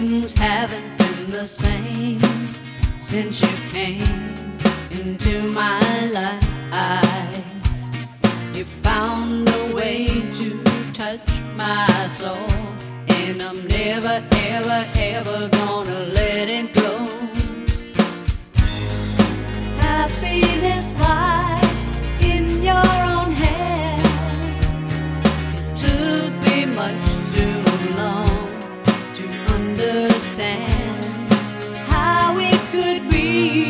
Things haven't been the same since you came into my life. You found a way to touch my soul, and I'm never, ever, ever gonna let it go. Happiness lies in your own hand. It took me much too long to understand how it could be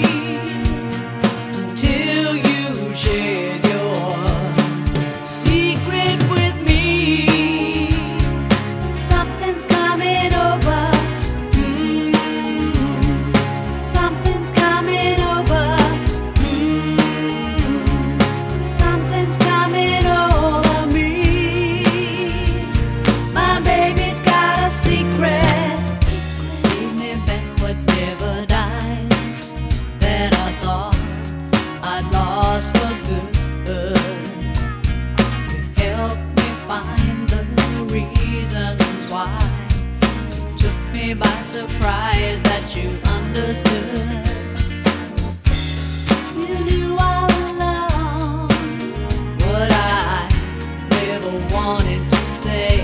until you shared your secret with me. Something's coming over. Something's coming over. Something's coming over me. My baby's got a secret. Give me back whatever dies that I thought I'd lost for good. You helped me find the reasons why. You took me by surprise that you understood. You knew all along what I never wanted to say.